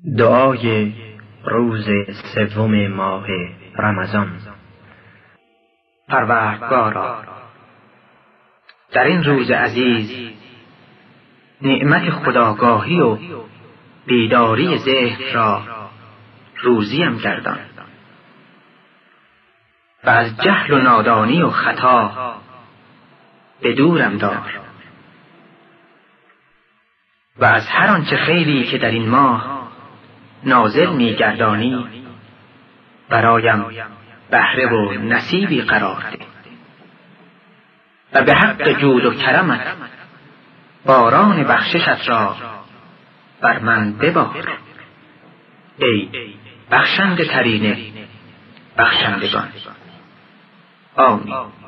دعای روز سوم ماه رمضان. پروردگارا، در این روز عزیز نعمت خودآگاهی و بیداری ذهن را روزیم گردان و از جهل و نادانی و خطا به دورم دار و از هر آنچه خیری که در این ماه نازل می‌گردانی برایم بهره و نصیبی قرار ده و به حق جود و کرمت باران بخششت را بر من ببار ای بخشنده ترین بخشندگان. آمین.